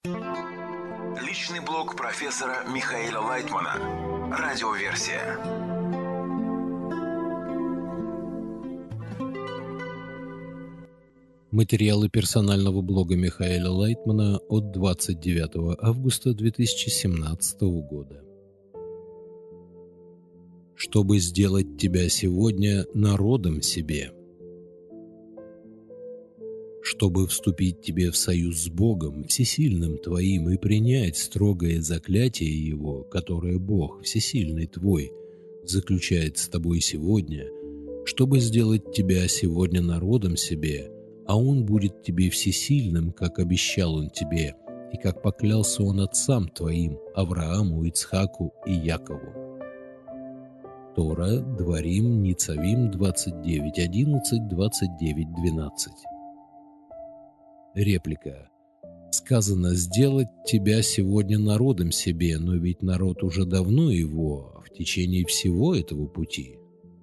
Личный блог профессора Михаила Лайтмана. Радиоверсия. Материалы персонального блога Михаила Лайтмана от 29 августа 2017 года. Чтобы сделать тебя сегодня народом себе. Чтобы вступить тебе в союз с Богом, всесильным твоим, и принять строгое заклятие Его, которое Бог, всесильный твой, заключает с тобой сегодня, чтобы сделать тебя сегодня народом себе, а Он будет тебе всесильным, как обещал Он тебе, и как поклялся Он отцам твоим, Аврааму, Ицхаку и Якову. Тора, Дворим, Ницавим, 29:11, 29:12. Реплика. Сказано сделать тебя сегодня народом себе, но ведь народ уже давно его, в течение всего этого пути.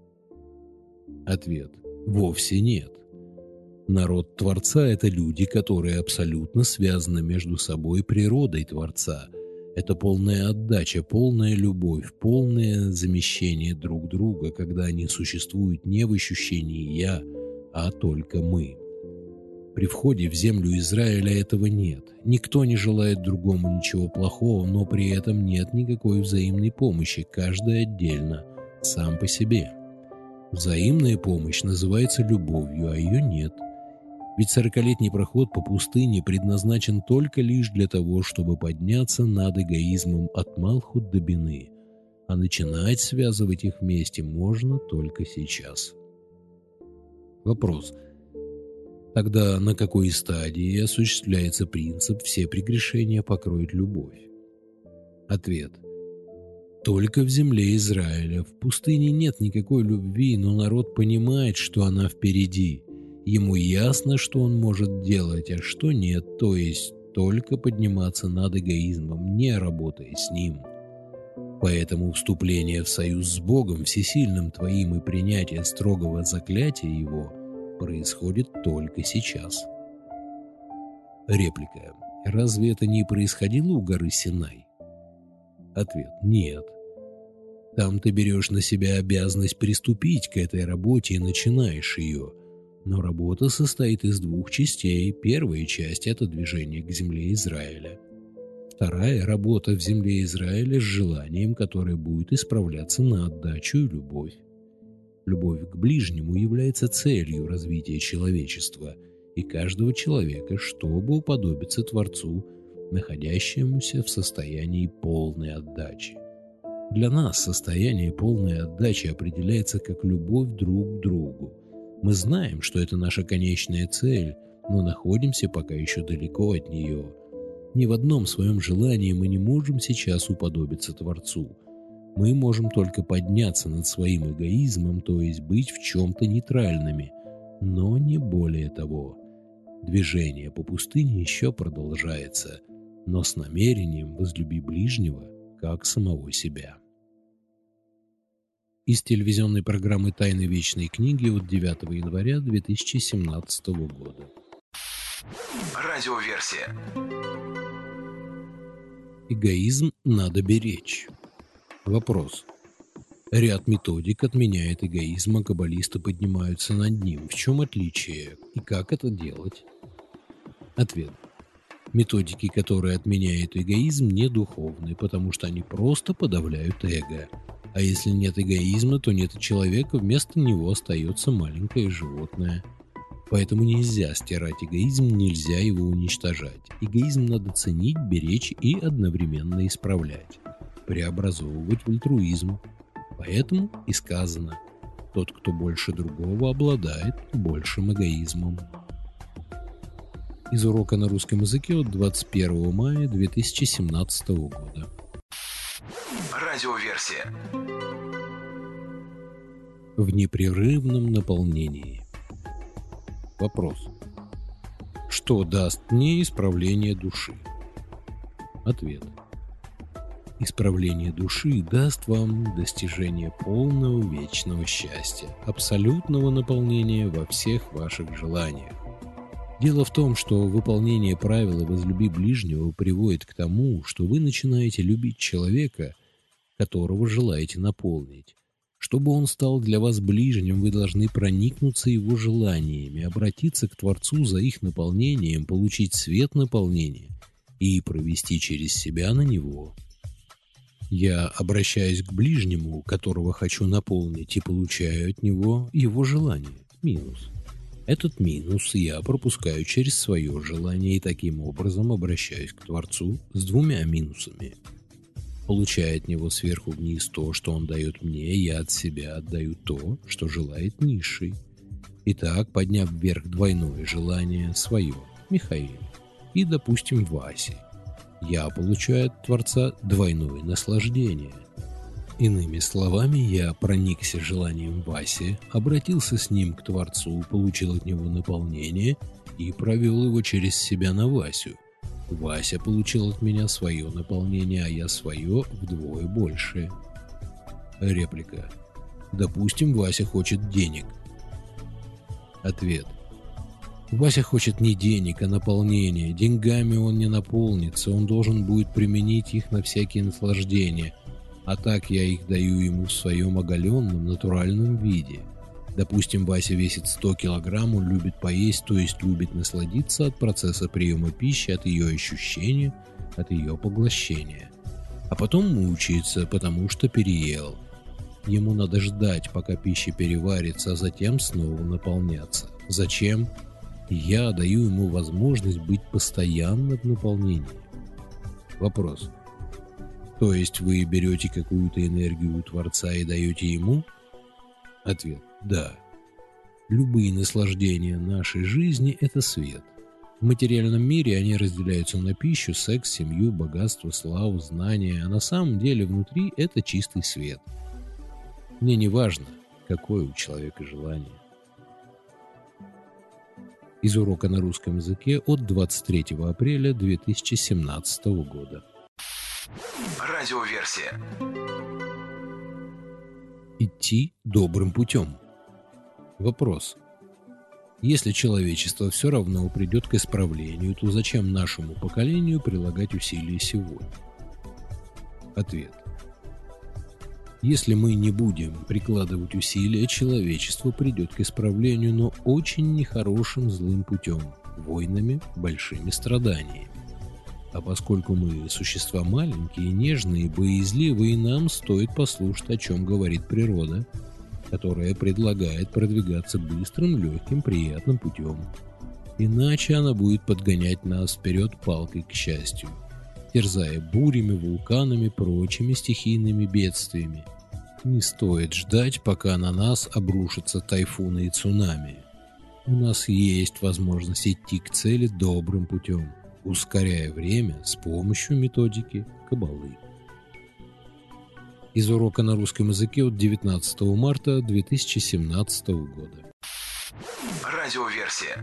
Ответ. Вовсе нет. Народ Творца – это люди, которые абсолютно связаны между собой природой Творца. Это полная отдача, полная любовь, полное замещение друг друга, когда они существуют не в ощущении «я», а только «мы». При входе в землю Израиля этого нет. Никто не желает другому ничего плохого, но при этом нет никакой взаимной помощи, каждый отдельно, сам по себе. Взаимная помощь называется любовью, а ее нет. Ведь 40-летний проход по пустыне предназначен только лишь для того, чтобы подняться над эгоизмом от Малхут до Бины, а начинать связывать их вместе можно только сейчас. Вопрос. Тогда на какой стадии осуществляется принцип «все прегрешения покроет любовь»? Ответ. Только в земле Израиля. В пустыне нет никакой любви, но народ понимает, что она впереди. Ему ясно, что он может делать, а что нет, то есть только подниматься над эгоизмом, не работая с ним. Поэтому вступление в союз с Богом, всесильным твоим, и принятие строгого заклятия Его происходит только сейчас. Реплика. Разве это не происходило у горы Синай? Ответ. Нет. Там ты берешь на себя обязанность приступить к этой работе и начинаешь ее. Но работа состоит из двух частей. Первая часть – это движение к земле Израиля. Вторая – работа в земле Израиля с желанием, которое будет исправляться на отдачу и любовь. Любовь к ближнему является целью развития человечества и каждого человека, чтобы уподобиться Творцу, находящемуся в состоянии полной отдачи. Для нас состояние полной отдачи определяется как любовь друг к другу. Мы знаем, что это наша конечная цель, но находимся пока еще далеко от нее. Ни в одном своем желании мы не можем сейчас уподобиться Творцу. Мы можем только подняться над своим эгоизмом, то есть быть в чем-то нейтральными, но не более того. Движение по пустыне еще продолжается, но с намерением возлюби ближнего, как самого себя. Из телевизионной программы «Тайны вечной книги» от 9 января 2017 года. Радиоверсия. Эгоизм надо беречь. Вопрос. Ряд методик отменяет эгоизм, а каббалисты поднимаются над ним. В чем отличие и как это делать? Ответ. Методики, которые отменяют эгоизм, не духовны, потому что они просто подавляют эго. А если нет эгоизма, то нет и человека, вместо него остается маленькое животное. Поэтому нельзя стирать эгоизм, нельзя его уничтожать. Эгоизм надо ценить, беречь и одновременно исправлять, преобразовывать в альтруизм. Поэтому и сказано: тот, кто больше другого, обладает большим эгоизмом. Из урока на русском языке от 21 мая 2017 года. Радиоверсия. В непрерывном наполнении. Вопрос. Что даст мне исправление души? Ответ. Исправление души даст вам достижение полного вечного счастья, абсолютного наполнения во всех ваших желаниях. Дело в том, что выполнение правила «возлюби ближнего» приводит к тому, что вы начинаете любить человека, которого желаете наполнить. Чтобы он стал для вас ближним, вы должны проникнуться его желаниями, обратиться к Творцу за их наполнением, получить свет наполнения и провести через себя на него. Я обращаюсь к ближнему, которого хочу наполнить, и получаю от него его желание. Минус. Этот минус я пропускаю через свое желание и таким образом обращаюсь к Творцу с двумя минусами. Получая от него сверху вниз то, что он дает мне, я от себя отдаю то, что желает низший. Итак, подняв вверх двойное желание свое, Михаил, и, допустим, Васи, я получаю от Творца двойное наслаждение. Иными словами, я проникся желанием Васи, обратился с ним к Творцу, получил от него наполнение и провел его через себя на Васю. Вася получил от меня свое наполнение, а я свое вдвое больше. Реплика. Допустим, Вася хочет денег. Ответ. Вася хочет не денег, а наполнения. Деньгами он не наполнится, он должен будет применить их на всякие наслаждения. А так я их даю ему в своем оголенном, натуральном виде. Допустим, Вася весит 100 килограмм, он любит поесть, то есть любит насладиться от процесса приема пищи, от ее ощущения, от ее поглощения. А потом мучается, потому что переел. Ему надо ждать, пока пища переварится, а затем снова наполняться. Зачем? Я даю ему возможность быть постоянно в наполнении. Вопрос. То есть вы берете какую-то энергию у Творца и даете ему? Ответ. Да. Любые наслаждения нашей жизни – это свет. В материальном мире они разделяются на пищу, секс, семью, богатство, славу, знания, а на самом деле внутри – это чистый свет. Мне не важно, какое у человека желание. Из урока на русском языке от 23 апреля 2017 года. Радиоверсия. Идти добрым путем. Вопрос. Если человечество все равно придет к исправлению, то зачем нашему поколению прилагать усилия сегодня? Ответ. Если мы не будем прикладывать усилия, человечество придет к исправлению, но очень нехорошим злым путем, войнами, большими страданиями. А поскольку мы существа маленькие, нежные, боязливые, нам стоит послушать, о чем говорит природа, которая предлагает продвигаться быстрым, легким, приятным путем. Иначе она будет подгонять нас вперед палкой к счастью, терзая бурями, вулканами, прочими стихийными бедствиями. Не стоит ждать, пока на нас обрушатся тайфуны и цунами. У нас есть возможность идти к цели добрым путем, ускоряя время с помощью методики Каббалы. Из урока на русском языке от 19 марта 2017 года. Радиоверсия.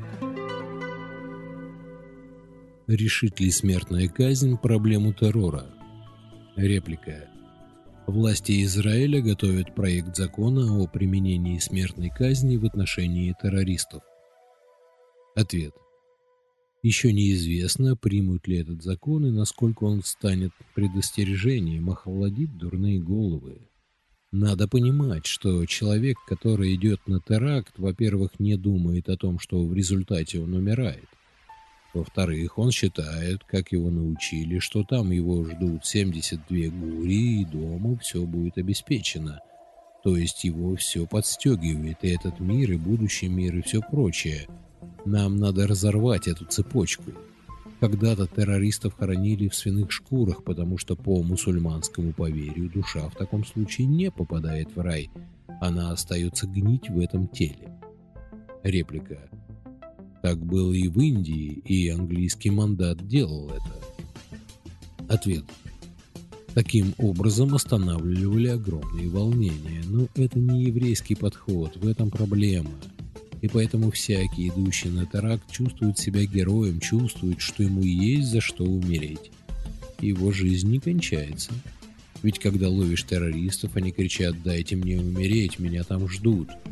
Решит ли смертная казнь проблему террора? Реплика. Власти Израиля готовят проект закона о применении смертной казни в отношении террористов. Ответ. Еще неизвестно, примут ли этот закон и насколько он станет предостережением, охладит дурные головы. Надо понимать, что человек, который идет на теракт, во-первых, не думает о том, что в результате он умирает. Во-вторых, он считает, как его научили, что там его ждут 72 гури, и дома все будет обеспечено. То есть его все подстегивает, и этот мир, и будущий мир, и все прочее. Нам надо разорвать эту цепочку. Когда-то террористов хоронили в свиных шкурах, потому что по мусульманскому поверью душа в таком случае не попадает в рай. Она остается гнить в этом теле. Реплика. Так было и в Индии, и английский мандат делал это. Ответ. Таким образом останавливали огромные волнения. Но это не еврейский подход, в этом проблема. И поэтому всякий, идущий на теракт, чувствует себя героем, чувствует, что ему есть за что умереть. Его жизнь не кончается. Ведь когда ловишь террористов, они кричат: «Дайте мне умереть, меня там ждут».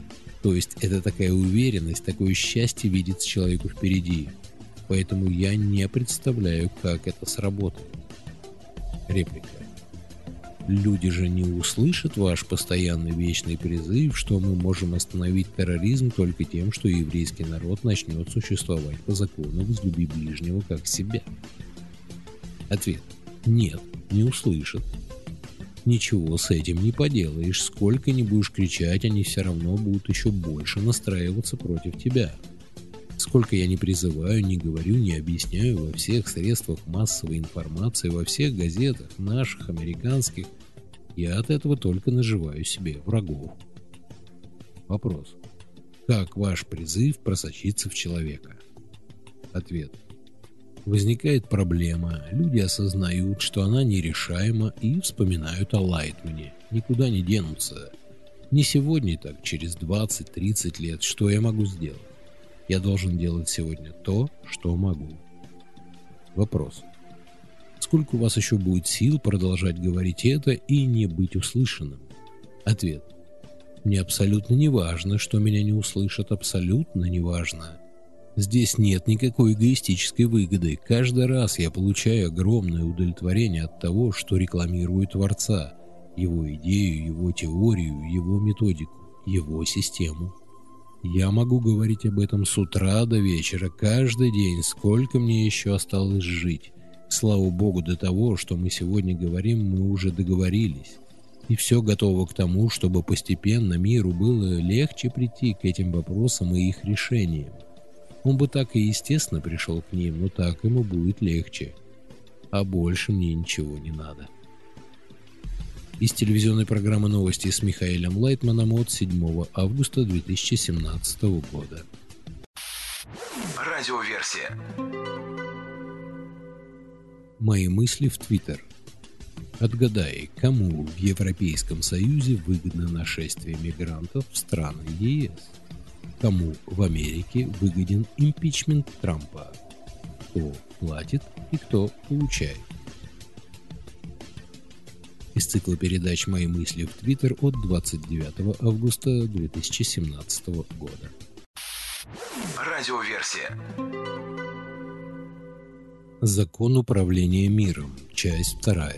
То есть это такая уверенность, такое счастье видится человеку впереди. Поэтому я не представляю, как это сработает. Реплика. Люди же не услышат ваш постоянный вечный призыв, что мы можем остановить терроризм только тем, что еврейский народ начнет существовать по закону «возлюби ближнего как себя». Ответ. Нет, не услышат. Ничего с этим не поделаешь. Сколько ни будешь кричать, они все равно будут еще больше настраиваться против тебя. Сколько я не призываю, не говорю, не объясняю во всех средствах массовой информации, во всех газетах, наших, американских, я от этого только наживаю себе врагов. Вопрос. Как ваш призыв просочится в человека? Ответ. Возникает проблема, люди осознают, что она нерешаема, и вспоминают о Лайтмане. Никуда не денутся. Не сегодня, так через 20-30 лет. Что я могу сделать? Я должен делать сегодня то, что могу. Вопрос. Сколько у вас еще будет сил продолжать говорить это и не быть услышанным? Ответ. Мне абсолютно не важно, что меня не услышат, абсолютно не важно. Здесь нет никакой эгоистической выгоды. Каждый раз я получаю огромное удовлетворение от того, что рекламирую Творца, его идею, его теорию, его методику, его систему. Я могу говорить об этом с утра до вечера, каждый день, сколько мне еще осталось жить. Слава Богу, до того, что мы сегодня говорим, мы уже договорились. И все готово к тому, чтобы постепенно миру было легче прийти к этим вопросам и их решениям. Он бы так и естественно пришел к ним, но так ему будет легче. А больше мне ничего не надо. Из телевизионной программы «Новости» с Михаилом Лайтманом от 7 августа 2017 года. Радиоверсия. Мои мысли в Твиттер. Отгадай, кому в Европейском Союзе выгодно нашествие мигрантов в страны ЕС? Кому в Америке выгоден импичмент Трампа? Кто платит и кто получает? Из цикла передач «Мои мысли в Твиттер» от 29 августа 2017 года. Радиоверсия. Закон управления миром. Часть 2.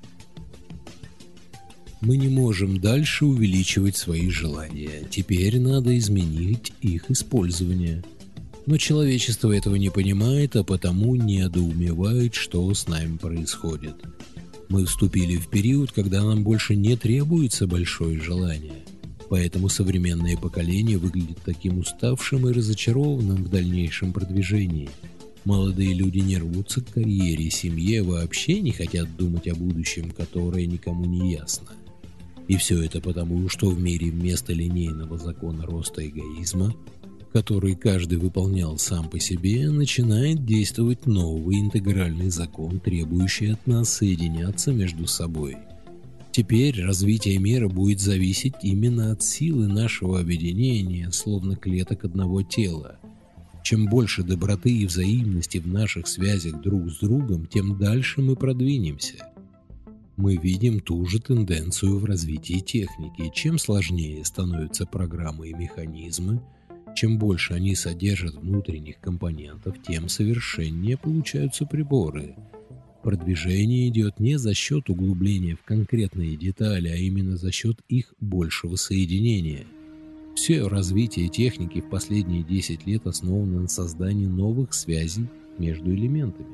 Мы не можем дальше увеличивать свои желания. Теперь надо изменить их использование. Но человечество этого не понимает, а потому недоумевает, что с нами происходит. Мы вступили в период, когда нам больше не требуется большое желание. Поэтому современное поколение выглядит таким уставшим и разочарованным в дальнейшем продвижении. Молодые люди не рвутся к карьере, семье, вообще не хотят думать о будущем, которое никому не ясно. И все это потому, что в мире вместо линейного закона роста эгоизма, который каждый выполнял сам по себе, начинает действовать новый интегральный закон, требующий от нас соединяться между собой. Теперь развитие мира будет зависеть именно от силы нашего объединения, словно клеток одного тела. Чем больше доброты и взаимности в наших связях друг с другом, тем дальше мы продвинемся. Мы видим ту же тенденцию в развитии техники. Чем сложнее становятся программы и механизмы, чем больше они содержат внутренних компонентов, тем совершеннее получаются приборы. Продвижение идет не за счет углубления в конкретные детали, а именно за счет их большего соединения. Все развитие техники в последние 10 лет основано на создании новых связей между элементами.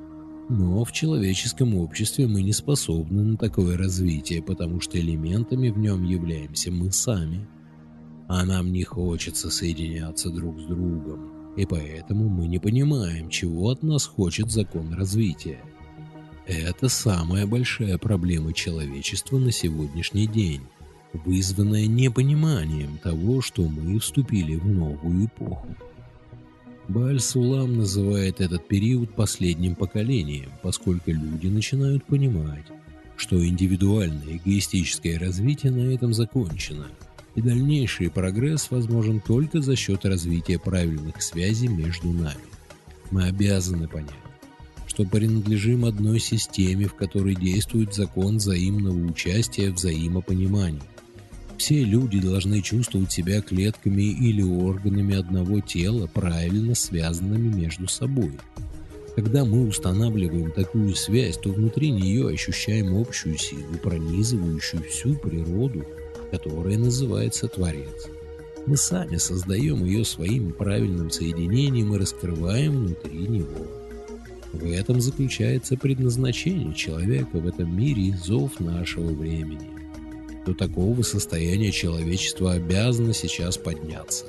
Но в человеческом обществе мы не способны на такое развитие, потому что элементами в нем являемся мы сами. А нам не хочется соединяться друг с другом, и поэтому мы не понимаем, чего от нас хочет закон развития. Это самая большая проблема человечества на сегодняшний день, вызванная непониманием того, что мы вступили в новую эпоху. Бааль-Сулам называет этот период последним поколением, поскольку люди начинают понимать, что индивидуальное эгоистическое развитие на этом закончено, и дальнейший прогресс возможен только за счет развития правильных связей между нами. Мы обязаны понять, что принадлежим одной системе, в которой действует закон взаимного участия, взаимопонимания. Все люди должны чувствовать себя клетками или органами одного тела, правильно связанными между собой. Когда мы устанавливаем такую связь, то внутри нее ощущаем общую силу, пронизывающую всю природу, которая называется Творец. Мы сами создаем ее своим правильным соединением и раскрываем внутри него. В этом заключается предназначение человека в этом мире и зов нашего времени. До такого состояния человечество обязано сейчас подняться.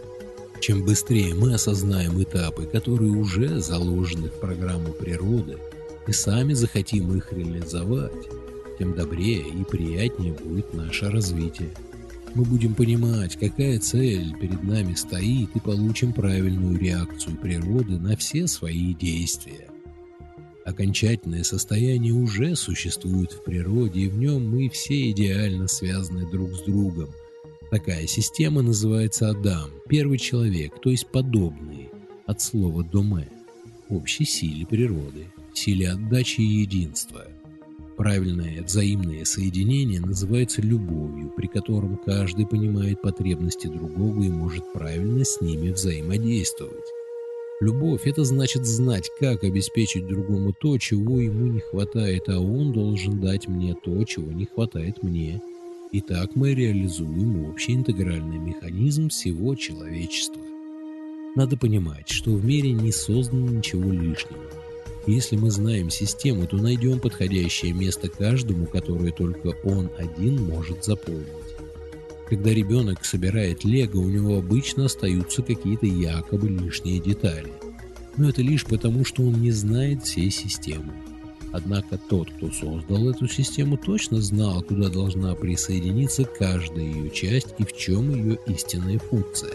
Чем быстрее мы осознаем этапы, которые уже заложены в программу природы, и сами захотим их реализовать, тем добрее и приятнее будет наше развитие. Мы будем понимать, какая цель перед нами стоит, и получим правильную реакцию природы на все свои действия. Окончательное состояние уже существует в природе, и в нем мы все идеально связаны друг с другом. Такая система называется Адам, первый человек, то есть подобный, от слова «доме», общей силе природы, силе отдачи и единства. Правильное взаимное соединение называется любовью, при котором каждый понимает потребности другого и может правильно с ними взаимодействовать. Любовь – это значит знать, как обеспечить другому то, чего ему не хватает, а он должен дать мне то, чего не хватает мне. И так мы реализуем общий интегральный механизм всего человечества. Надо понимать, что в мире не создано ничего лишнего. Если мы знаем систему, то найдем подходящее место каждому, которое только он один может заполнить. Когда ребенок собирает лего, у него обычно остаются какие-то якобы лишние детали. Но это лишь потому, что он не знает всей системы. Однако тот, кто создал эту систему, точно знал, куда должна присоединиться каждая ее часть и в чем ее истинная функция.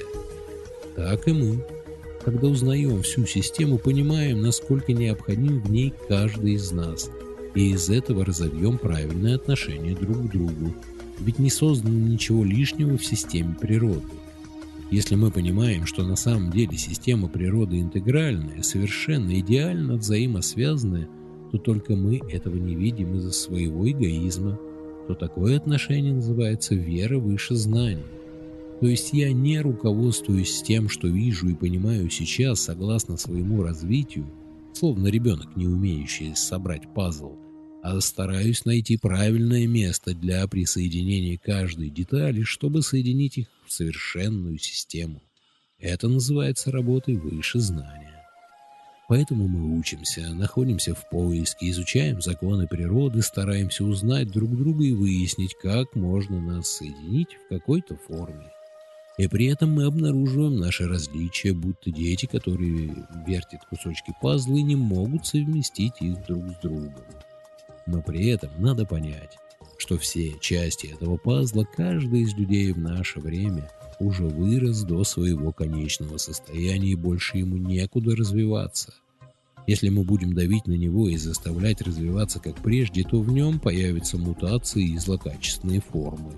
Так и мы. Когда узнаем всю систему, понимаем, насколько необходим в ней каждый из нас, и из этого разовьем правильное отношение друг к другу. Ведь не создано ничего лишнего в системе природы. Если мы понимаем, что на самом деле система природы интегральная, совершенно идеально взаимосвязанная, то только мы этого не видим из-за своего эгоизма, то такое отношение называется вера выше знания. То есть я не руководствуюсь тем, что вижу и понимаю сейчас согласно своему развитию, словно ребенок, не умеющий собрать пазл, а стараюсь найти правильное место для присоединения каждой детали, чтобы соединить их в совершенную систему. Это называется работой выше знания. Поэтому мы учимся, находимся в поиске, изучаем законы природы, стараемся узнать друг друга и выяснить, как можно нас соединить в какой-то форме. И при этом мы обнаруживаем наши различия, будто дети, которые вертят кусочки пазла и не могут совместить их друг с другом. Но при этом надо понять, что все части этого пазла каждый из людей в наше время уже вырос до своего конечного состояния и больше ему некуда развиваться. Если мы будем давить на него и заставлять развиваться как прежде, то в нем появятся мутации и злокачественные формы.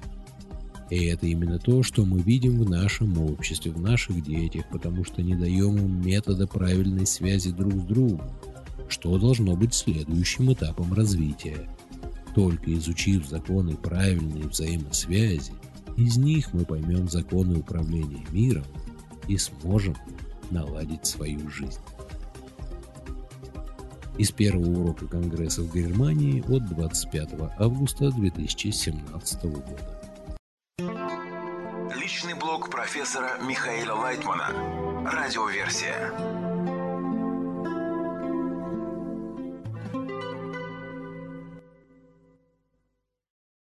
И это именно то, что мы видим в нашем обществе, в наших детях, потому что не даем им метода правильной связи друг с другом, что должно быть следующим этапом развития. Только изучив законы правильной взаимосвязи, из них мы поймем законы управления миром и сможем наладить свою жизнь. Из первого урока Конгресса в Германии от 25 августа 2017 года. Личный блог профессора Михаила Лайтмана. Радиоверсия.